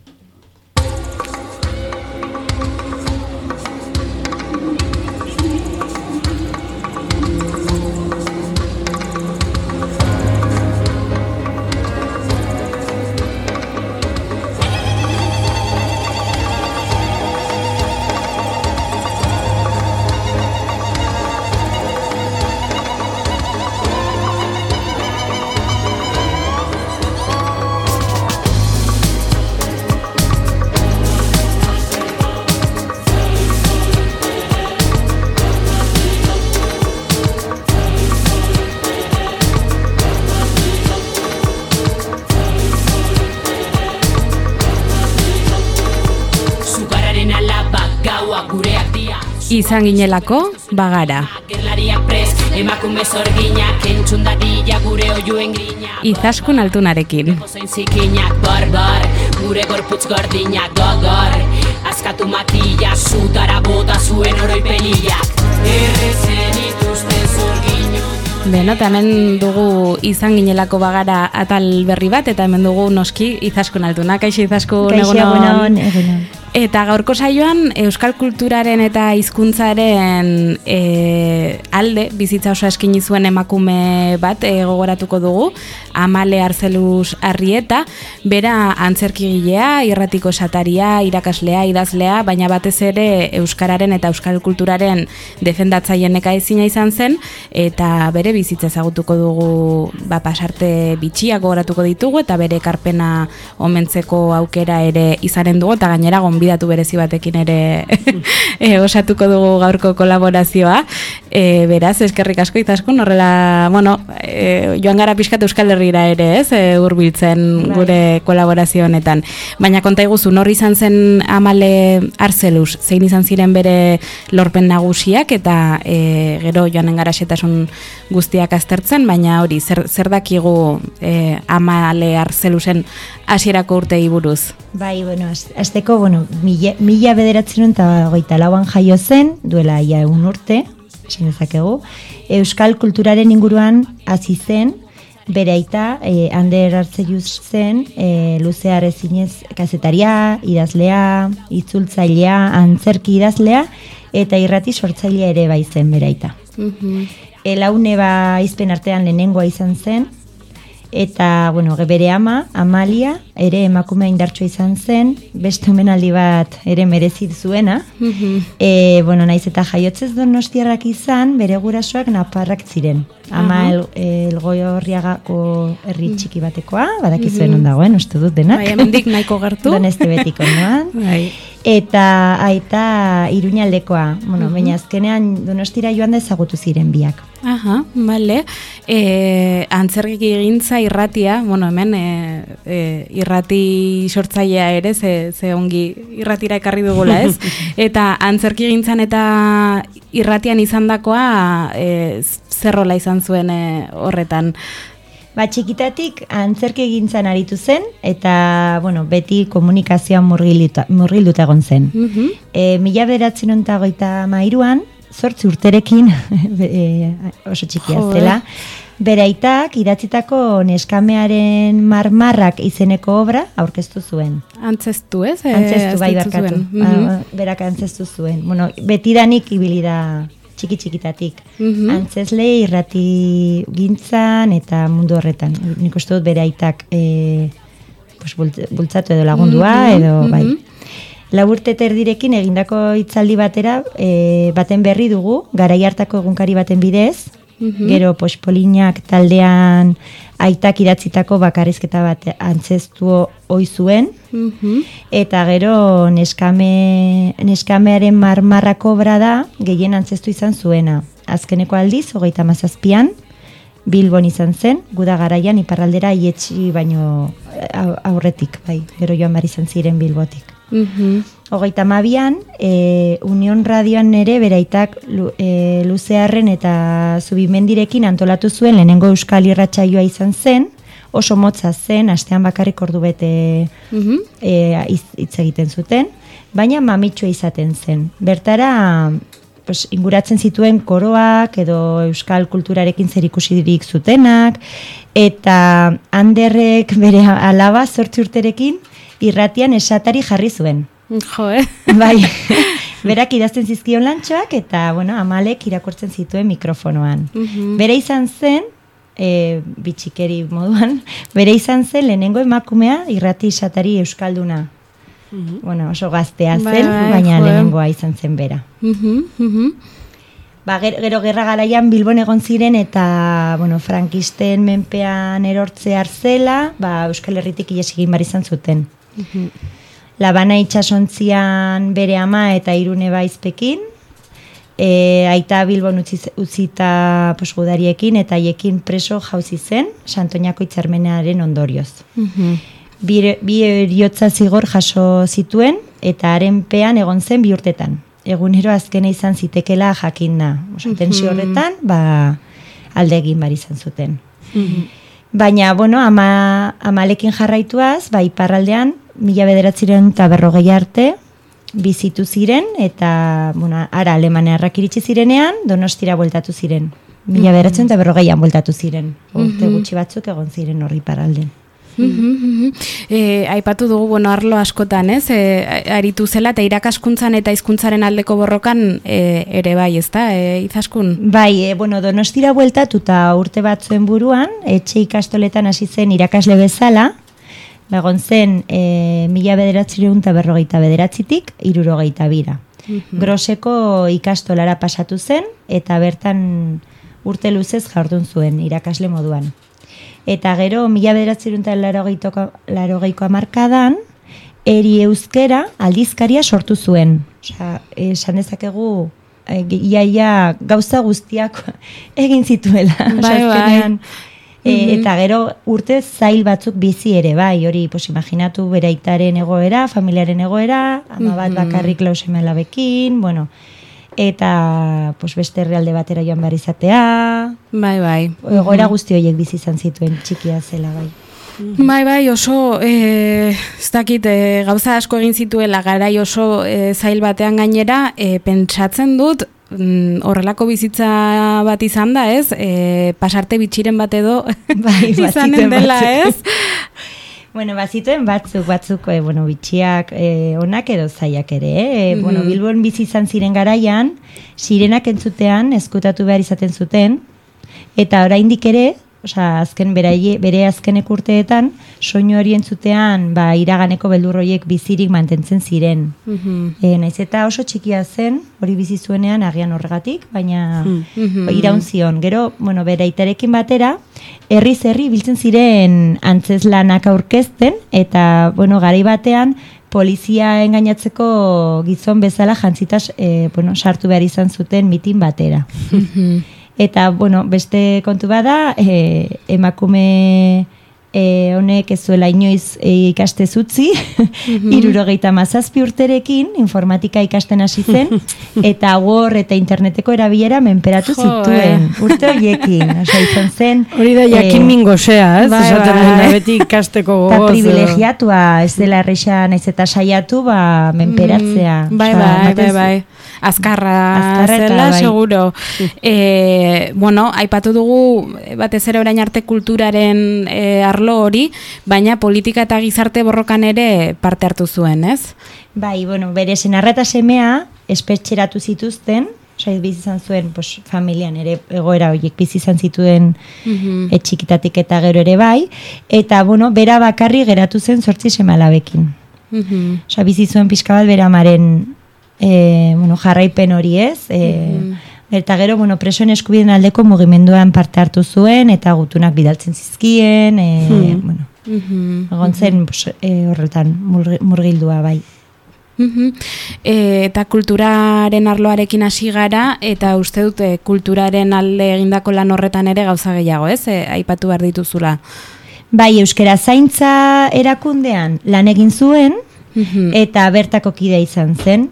Izan ginelako, bagara. Izaskun Altunarekin. Gure gorputz gordinak gogor, askatu matila, zutara bota zuen oroipelilak. Errezen ituzten zorgino. Beno, eta hemen dugu Izan ginelako bagara atal berri bat, eta hemen dugu noski Izaskun Altuna. Kaixo Izaskun, egunon. Eta gaurko saioan euskal kulturaren eta hizkuntzaren alde bizitza oso eskini zuen emakume bat gogoratuko dugu, Amale Arzeluz Arrieta, bera antzerkigilea, irratiko esataria, irakaslea, idazlea, baina batez ere euskararen eta euskal kulturaren defendatzaile nekaezina izan zen, eta bere bizitza ezagutuko dugu pasarte bitxiak gogoratuko ditugu, eta bere ekarpena omentzeko aukera ere izanen dugu, eta gainera gonbidatu berezi batekin ere osatuko dugu gaurko kolaborazioa. Beraz, eskerrik asko Izaskun, horrela, joan gara pixkat Euskal Herrira ere, hurbiltzen gure kolaborazio honetan. Baina konta iguzu, nor izan zen Amale Arzeluz, zein izan ziren bere lorpen nagusiak, eta gero joanen gara xetasun guztiak aztertzen, baina hori, zer dakigu Amale Arzeluzen hasierako urtei buruz? Bai, azteko, mila bederatzen eta 24an jaio zen, duela ia 1 urte, esan dezakegu, euskal kulturaren inguruan hasi zen, bere aita, Ander Arzeluz zen, luzear ezinez kazetaria, idazlea, itzultzailea, antzerki idazlea, eta irrati sortzailea ere bai zen bere aita. Laune izpen artean lehenengoa izan zen, eta, bere ama, Amalia, ere emakume indartsua izan zen, beste omenaldi bat ere merezi zuena. Naiz eta jaiotzez donostiarrak izan, bere gurasoak naparrak ziren. Ama Elgoiorriagako herri txiki batekoa, badakizuen ondagoen, uste dut dena. Bai, hemendik nahiko gertu. Doneste betiko noan. eta aita Iruñaldekoa. Bueno, baina azkenean Donostira joan da ezagutu ziren biak. Aha, bale. Antzerki egintza irratia, bueno, hemen irrati sortzailea ere, ze ongi irratira ekarri dugula, ez? Eta antzerki egintzan eta irratian izandakoa zer rola izan zuen horretan? Ba, txikitatik antzerki egintzan aritu zen, eta, bueno, beti komunikazioan murgilduta egon zen. 1993an, 8 urterekin, oso txikia zela, bere aitak idatzitako Neskamearen Marmarrak izeneko obra aurkeztu zuen. Antzestu, ez? Antzestu, bai barkatu. Berak antzestu zuen. Bueno, betidanik ibili da txikitatik. Antzesle irrati gintzan eta mundu horretan. Nik uste dut bere aitak bultzatu edo lagundua, edo bai. 4 urte terdirekin egindako hitzaldi batera baten berri dugu, garai hartako egunkari baten bidez, gero Pospolinak taldean aitak idatzitako bakarrizketa bat antzestu ohi zuen, eta gero Neskamearen Marmarrak obra da gehien antzestu izan zuena. Azkeneko aldiz, 37an, Bilbon izan zen, guda garaian iparraldera ietsi baino aurretik, bai, gero joan behar izan ziren Bilbotik. 32an, Union Radioan ere beraitak Luzearren eta Zubimendirekin antolatu zuen lehenengo euskal irratsaioa izan zen, oso motza zen, astean bakarrik ordu bete hitz egiten zuten, baina mamitsua izaten zen. Bertara, inguratzen zituen koroak edo euskal kulturarekin zerikusirik zutenak, eta Anderrek bere alaba 8 urterekin irratian esatari jarri zuen. Jo, Bai, berak idazten zizkion lantxoak eta, bueno, Amalek irakurtzen zituen mikrofonoan. Bere izan zen, bitxikeri moduan, bere izan zen lehenengo emakumea irrati esatari euskalduna. Bueno, oso gaztea zen, baina lehenengoa izan zen bera. Ba, gero gerra garaian Bilbon egon ziren eta, bueno, frankisten menpean erortzear zela, ba, Euskal Herritik ihes egin bar izan zuten. Labana itsasontzian bere ama eta Irune Baizpekin, aita Bilbon utzita gudariekin eta haiekin preso jauzi zen, Santoñako hitzarmenaren ondorioz. Bi heriotza zigor jaso zituen eta haren pean egon zen 2 urtetan. Egunero azkena izan zitekela jakinda. Tensio horretan, ba, alde egin bar izan zuten. Baina, bueno, Amalekin jarraituaz, ba, iparraldean, 1940 arte bizitu ziren, eta, bueno, ara Alemaniarrak iritsi zirenean, Donostira bueltatu ziren. 1940an bueltatu ziren. Urte gutxi batzuk egon ziren horri iparralden. Aipatu dugu, bueno, arlo askotan, ez? Aritu zela eta irakaskuntzan eta hizkuntzaren aldeko borrokan ere bai, ezta? Izaskun? Bai, bueno, Donostira bueltatuta urte batzuen buruan, etxe ikastoletan hasi zen irakasle bezala, egon zen 1949tik 62ra. Groseko ikastolara pasatu zen eta bertan urte luzez jardun zuen irakasle moduan. Eta gero 1980ko hamarkadan Eri Euskera aldizkaria sortu zuen. Osea, esan dezakegu iaia gauza guztiak egin zituela. Bai. Eta gero urte zail batzuk bizi ere, bai, hori imaginatu bere aitaren egoera, familiaren egoera, ama bat bakarrik lau seme-alabekin, bueno, eta beste herrialde batera joan behar izatea. Bai. Egoera guzti horiek bizi izan zituen txikia zela, bai. Bai, oso, ez dakit, gauza asko egin zituela garai oso zail batean gainera, pentsatzen dut, horrelako bizitza bat izan da, ez? Pasarte bitxiren bat edo izanen dela, ez? Bueno, bazituen batzuk, bitxiak onak edo zaiak ere, Bueno, Bilbon bizi izan ziren garaian, sirenak entzutean eskutatu behar izaten zuten, eta oraindik ere, azken bere azkenek urteetan, soinu hori entzutean, iraganeko beldurroiek bizirik mantentzen ziren. Naiz eta oso txikia zen, hori bizi zuenean agian horregatik, baina iraun zion. Gero, bueno, bere aitarekin batera, herriz herri biltzen ziren antzeslanak aurkezten, eta, bueno, garai batean, polizia engainatzeko gizon bezala jantzitaz sartu behar izan zuten mitin batera. Eta, beste kontu bada, emakume honek ez zuela inoiz ikaste zutzi, 77 urterekin informatika ikasten hasi zen, eta Word eta interneteko erabilera menperatu zituen, urte horiekin, izan zen. Hori da jakin mingosea, ez? Esaten dena beti ikasteko gogoz. Eta privilegiatua, ez dela erresa naiz eta saiatu, menperatzea. Bai. Azkarra zela, seguro. Aipatu dugu, batez ere orain arte kulturaren arlo hori, baina politika eta gizarte borrokan ere parte hartu zuen, ez? Bai, bere senarra eta semea espetxeratu zituzten, bizi izan zuen familian ere egoera horiek bizi izan zituen txikitatik eta gero ere bai, eta bera bakarri geratu zen 8 seme-alabekin. Bizi zuen pixka bat bera amaren jarraipen hori ez, eta gero, presoen eskubideen aldeko mugimenduan parte hartu zuen, eta gutunak bidaltzen zizkien, egon zen horretan murgildua bai. Eta kulturaren arloarekin hasi gara, eta uste dute kulturaren alde egindako lan horretan ere gauza gehiago, ez? Aipatu behar dituzula. Bai, euskara zaintza erakundean lan egin zuen, eta bertako kidea izan zen,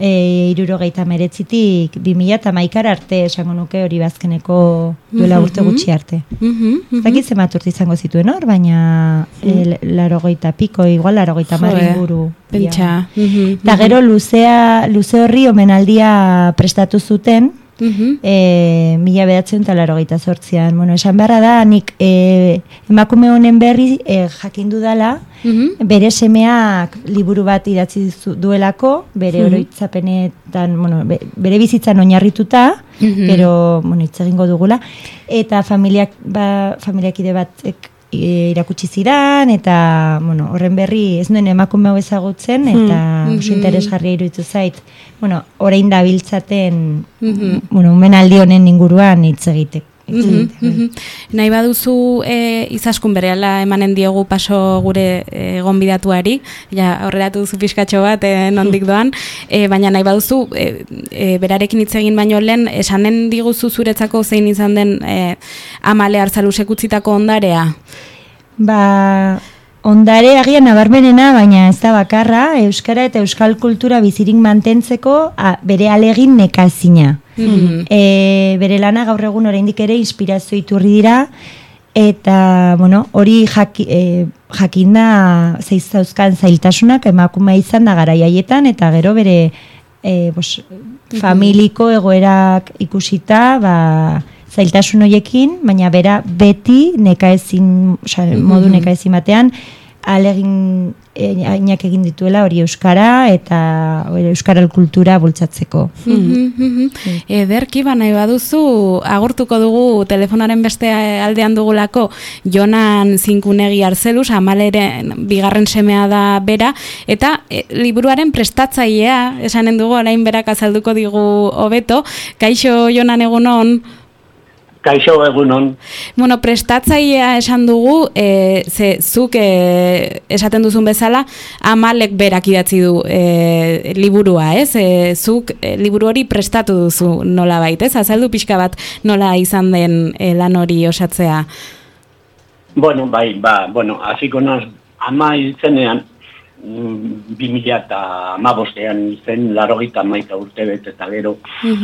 1979tik 2011 arte esango nuke hori bazkeneko duela urte gutxi arte. Zakit zenbat urte izango zituen hor, baina 80 piko, igual 80 inguru. Pentsa. Eta gero luze horri omenaldia prestatu zuten, 1988an. Esan beharra da, nik emakume honen berri jakin dudala, bere semeak liburu bat idatzi duelako, bere oroitzapenetan, bere bizitzan oinarrituta, pero hitz egingo dugula, eta familiakide batek irakutsi zidan, eta horren berri ez nuen emakume hau ezagutzen, eta oso interesgarria iruditu zait, orain da biltzaten omenaldi honen inguruan hitz egitek. Nahi baduzu Izaskun berehala emanen diogu paso gure gonbidatuari, horrelatu duzu pixkatxo bat nondik doan, baina nahi baduzu berarekin hitz egin baino lehen esanen diguzu zuretzako zein izan den Amale Arzaluzek utzitako ondarea? Ondare agian nabarmenena, baina ez da bakarra, euskara eta euskal kultura bizirik mantentzeko bere alegin nekazina. Bere lana gaur egun oraindik ere inspirazio iturri dira, eta hori jakinda zeiztauzkan zailtasunak emakumea izan da garai haietan, eta gero bere familiko egoerak ikusita, zailtasun horiekin, baina bera beti modu nekaezin batean alegin egin dituela hori euskara eta euskaral kultura bultzatzeko. Ederki, nahi baduzu, agurtuko dugu telefonaren beste aldean dugulako Jonan Zinkunegi Arzeluz, Amaleren bigarren semea da bera, eta liburuaren prestatzailea, esanen dugu, orain berak azalduko digu hobeto. Kaixo, Jonan, egunon? Kaixo, egunon. Prestatzailea esan dugu, zuk esaten duzun bezala, Amalek berak idatzi du liburua, ez? Zuk liburu hori prestatu duzu nola baita, ez? Azaldu pixka bat nola izan den lan hori osatzea. Hasiko naz, ama izenean, 2015an izen, 81 urte bet eta gero,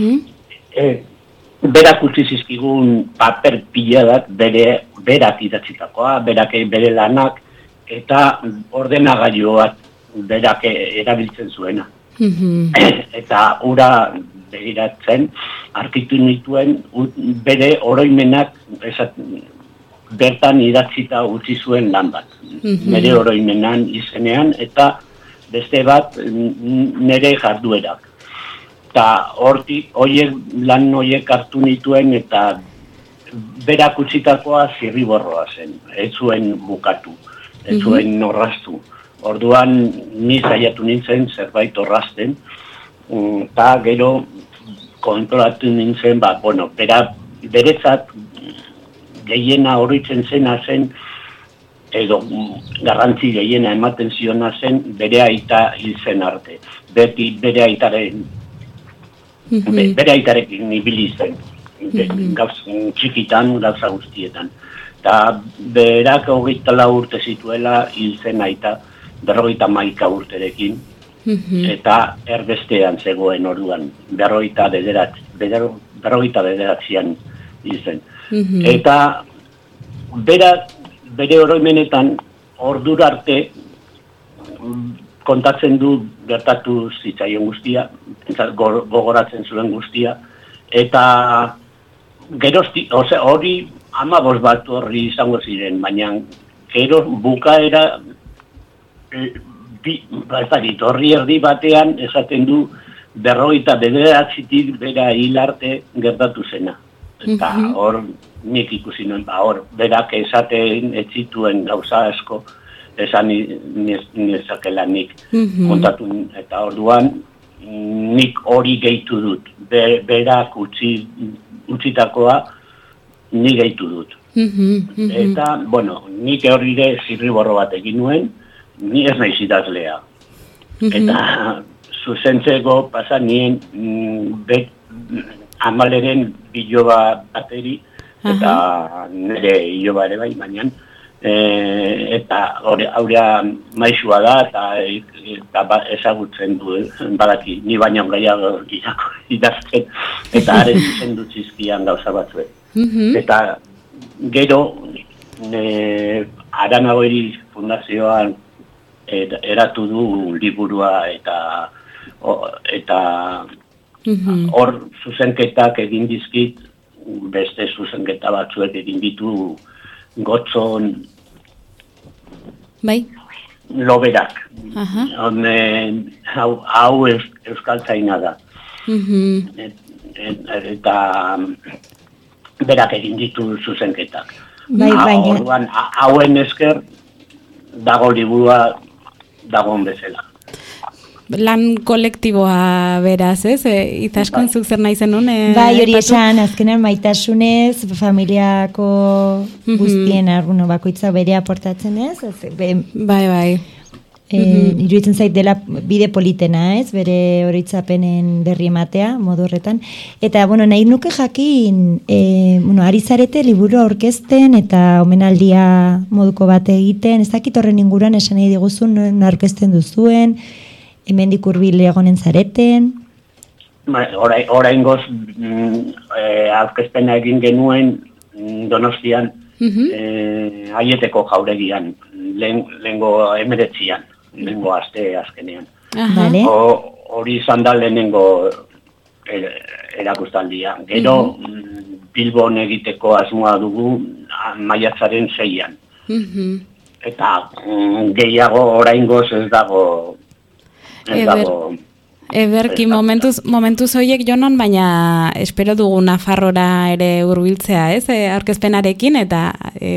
berak utzi zizkigun paper piladak berak idatzitakoa, bere lanak, eta ordenagailu bat berak erabiltzen zuena. Eta ura begiratzen, arkitu nituen bere oroimenak bertan idatzita utzi zuen lan bat. Nere oroimenan izenean, eta beste bat nere jarduerak. Eta hortik, lan horiek hartu nituen, eta berak utzitakoa zirriborroa zen. Ez zuen bukatu, ez zuen orraztu. Orduan, ni saiatu nintzen zerbait orrazten, eta gero kontrolatu nintzen, beretzat gehiena oroitzen zena zen edo garrantzi gehiena ematen ziona zen bere aita hil zen arte. Beti bere aitaren bere aitarekin ibili zen. Txikitan, gauza guztietan. Eta berak 24 urte zituela hil zen aita 51 urterekin. Eta erbestean zegoen orduan, 49an hil zen. Eta bere oroimenetan ordura arte kontatzen du gertatu zitzaion guztia, gogoratzen zuen guztia, eta hori 15 bat horri izango ziren, baina gero bukaera horri erdi batean esaten du 49tik bera hil arte gertatu zena. Eta hor nik ikusi nuen, hor berak esaten ez zituen gauza asko, esan nezakela nik kontatu, eta orduan nik hori gehitu dut, berak utzitakoa nik gehitu dut. Eta, bueno, nik hori zirriborro bat egin nuen, ni ez naiz idazlea. Eta zuzentzeko pasa nien Amaleren biloba bateri, eta nire iloba ere bai, baina eta haurea maizua da, eta ezagutzen du, badaki, ni baina gehiago idazten, eta are zuzen dut zizkian gauza batzuek. Eta gero, Aranagoiri Fundazioan eratu du liburua eta hor zuzenketak egin dizkit, beste zuzenketa batzuek egin ditu Gotzon Loberak. Hau euskaltzaina da. Eta berak egin ditu zuzenketak. Orduan, hauen esker dago liburua dagoen bezala. Lan kolektiboa beraz, ez? Izaskon zuk zer nahi zenun? Bai, hori esan, azkenan maitasunez, familiako guztien bakoitza bere aportatzen, ez? Bai. Iruditzen zait dela bide politena, ez? Bere horitzapenen berri ematea, modu horretan. Eta, nahi nuke jakin, ari zarete liburu aurkezten eta omenaldia moduko bat egiten, ez dakit horren inguruan esan nahi diguzun, aurkezten duzuen, hemendik hurbil egonen zareten? Oraingoz aurkezpena egin genuen Donostian, Aieteko jauregian, lehengo 19an, lehengo aste azkenean. Hori izan da lehenengo erakustaldia. Gero Bilbon egiteko asmoa dugu maiatzaren 6an. Eta gehiago oraingoz ez dago. Eberki, momentuz horiek jonon, baina espero dugu Nafarrora ere hurbiltzea, ez? Aurkezpenarekin, eta,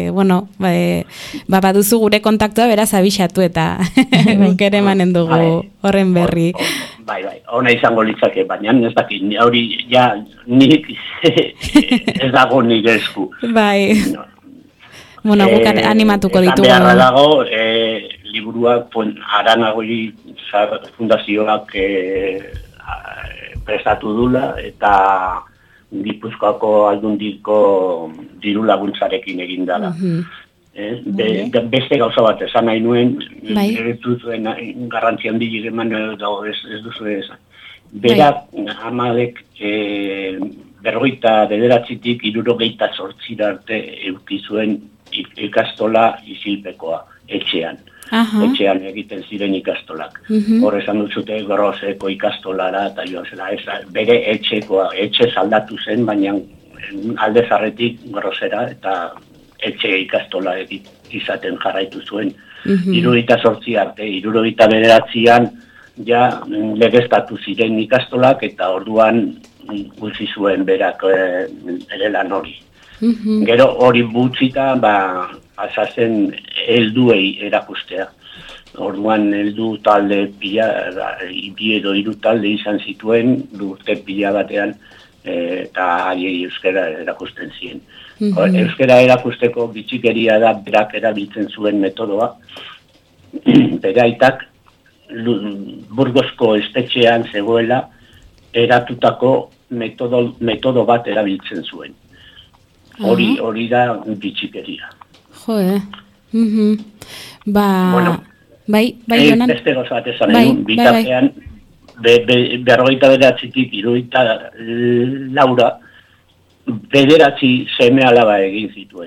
baduzu gure kontaktua beraz abixatu eta guk ere emanen dugu horren berri. Bai, hona izango litzake, baina ez dakit, hori ja nik ez dago nire esku. Bai, guk animatuko ditugu. Eta beharra dago, liburuak Aranagoiri Fundazioak prestatu dula eta Gipuzkoako Aldundiko diru laguntzarekin egin dela. Beste gauza bat esan nahi nuen, ez duzuen garrantzi handik eman dago, ez duzu esan. Berak Amalek 59tik 68 arte eduki zuen ikastola Isilpekoa, etxean. Etxean egiten ziren ikastolak. Hor esan duzute Groseko ikastolara eta joan zela. Bere etxe saldatu zen, baina alde zarretik Grosera eta etxe ikastola izaten jarraitu zuen. 78 arte, 79an ja legeztatu ziren ikastolak eta orduan utzi zuen berak ere lan hori. Gero hori butzita, azazen helduei erakustea. Orduan heldu talde pila, bi edo hiru talde izan zituen, urte pila batean, eta haiei euskara erakusten zien. Euskara erakusteko bitxikeria da berak erabiltzen zuen metodoa. Bere aitak Burgosko espetxean zegoela eratutako metodo bat erabiltzen zuen. Hori da bitxikeria. Bueno, bai, Jonan. Beste goza bat esan egun, bitartean, 49tik 74 bederatzi seme alaba egin zituen.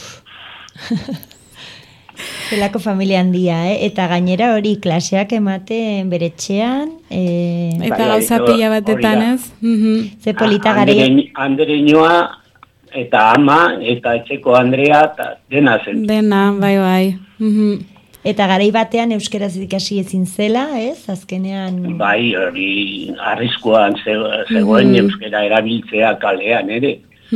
Zelako familia handia, eta gainera hori klaseak ematen beretxean. Eta gauza pila batetan, ez? Ze polita garai. Andereñoa, eta ama, eta etxeko Andrea, eta dena zen. Dena, bai. Eta garai batean euskeraz ikasi ezin zela, ez? Azkenean... Bai, hori arriskuan zegoen euskera erabiltzea kalean, ere.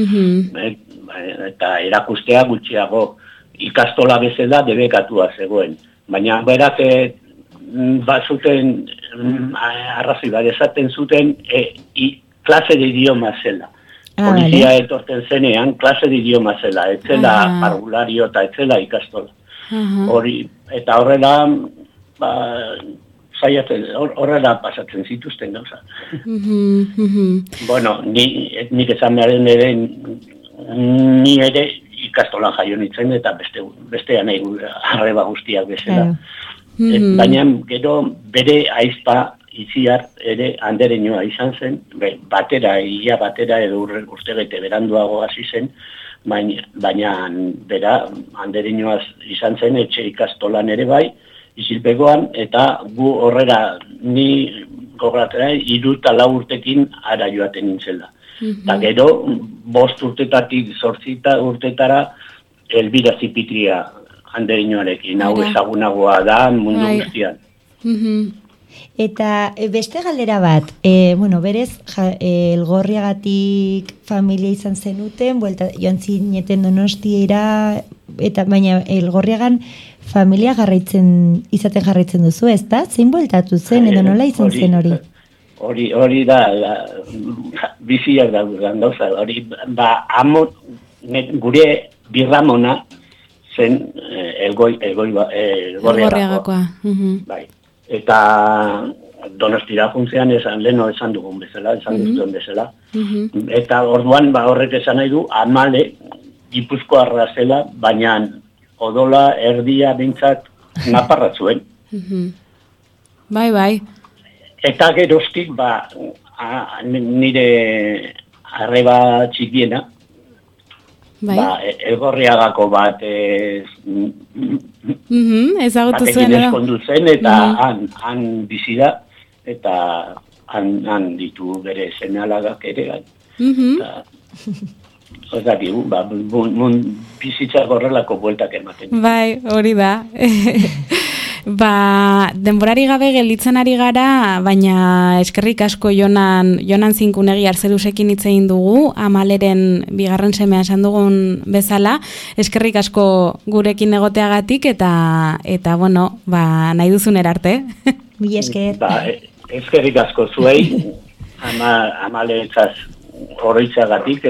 Eta erakustea gutxiago ikastola bezala debekatua zegoen. Baina berak bazuten arrazoi bat esaten zuten klase de idioma zela. Polizia etorten zenean klase de idioma zela. Etzela parvulario eta etzela ikastola. Hori, eta horrela horrela pasatzen zituzten gauza. Bueno, nik esan beharen ere ni ere ikastolan jaio nintzen eta bestean arreba guztiak bezala. Baina gero bere aizpa Itziar ere Andereñoa izan zen, batera edo urtebete beranduago hasi zen, baina bera Andereñoaz izan zen etxe ikastolan ere bai, Isilpegoan, eta gu horrela ni gogoratera 3 eta 4 urtekin ara joaten nintzela. Eta gero 5 urtetatik 8 urtetara Elbira Zipitria Andereñoarekin, hau ezagunagoa da mundu guztian. Eta beste galdera bat, berez, Elgorriagatik familia izan zenuten, joan zineten Donostiara, eta baina Elgorriagan familia izaten jarraitzen duzu, ez da? Zein bueltatu zen, edo nola izan zen hori? Hori da, biziak da, hori, gure birramona zen Elgorriagakoa. Bai. Eta Donostira juntzean leno esan dugun bezala, esan duzuen bezala. Eta orduan horrek esan nahi du, Amale Gipuzkoarra zela, baina odola erdia bintzat naparra zuen. Bai. Eta geroztik nire arreba txikiena, Elgorriagako bat ezagutu zuen eskondu zen eta han bizi da eta han ditu bere seme-alabak ere. Bizitza horrelako bueltak ematen. Bai, hori da. Denborari gabe gelditzen ari gara, baina eskerrik asko Jonan Zinkunegi Arzelusekin hitz egin dugu, Amaleren bigarren semea esan dugun bezala, eskerrik asko gurekin egoteagatik eta nahi duzun erarte. Mila esker. Eskerrik asko zuei, Amaleretzaz oroitzagatik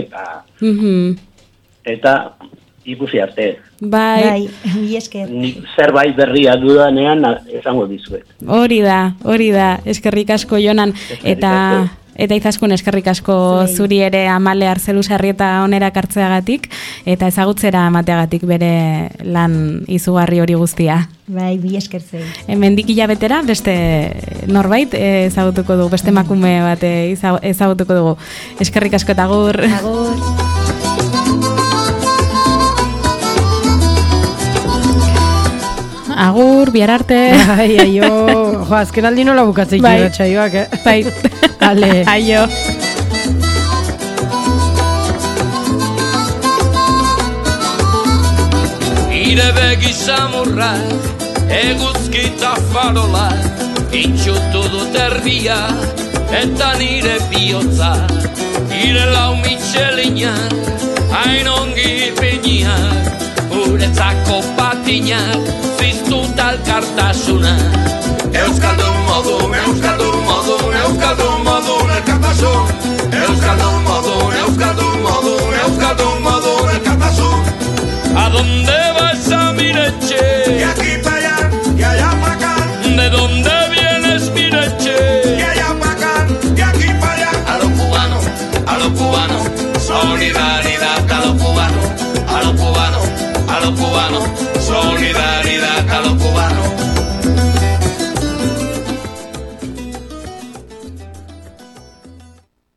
eta ikusi arte. Bai, mila esker. Zerbait berria dudanean esango dizuet. Hori da, eskerrik asko Jonan, eta izaskun eskerrik asko zuri ere Amale Arzeluzarrieta onera kartzeagatik, eta ezagutzera emateagatik bere lan izugarri hori guztia. Bai, mila esker zei. Hemendik hilabetera beste norbait ezagutuko dugu, beste emakume bat ezagutuko dugu. Eskerrik asko eta agur. Agur. Agur, bihar arte. Aio. Azken aldi nola bukatzeik irratsaioak, Bai. Ale. Aio. Ire begi samurra, eguzkita farola, itxutu dut erdia, eta nire bihotza. Ire lau mitxelinak, hain ongi piniak, guretzako patinak, ziztu talkartasuna. Euskaldun modu,